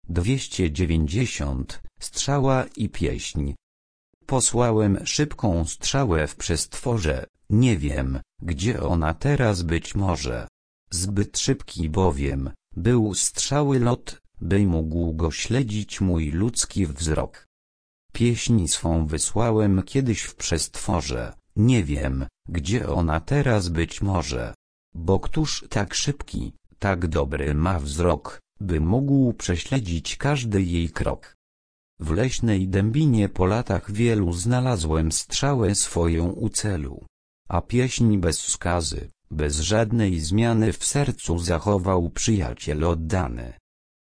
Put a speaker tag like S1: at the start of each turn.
S1: 290. Strzała i pieśń. Posłałem szybką strzałę w przestworze, nie wiem, gdzie ona teraz być może. Zbyt szybki bowiem był strzały lot, by mógł go śledzić mój ludzki wzrok. Pieśń swą wysłałem kiedyś w przestworze, nie wiem, gdzie ona teraz być może. Bo któż tak szybki, tak dobry ma wzrok, by mógł prześledzić każdy jej krok. W leśnej dębinie po latach wielu znalazłem strzałę swoją u celu. A pieśń bez skazy, bez żadnej zmiany w sercu zachował przyjaciel oddany.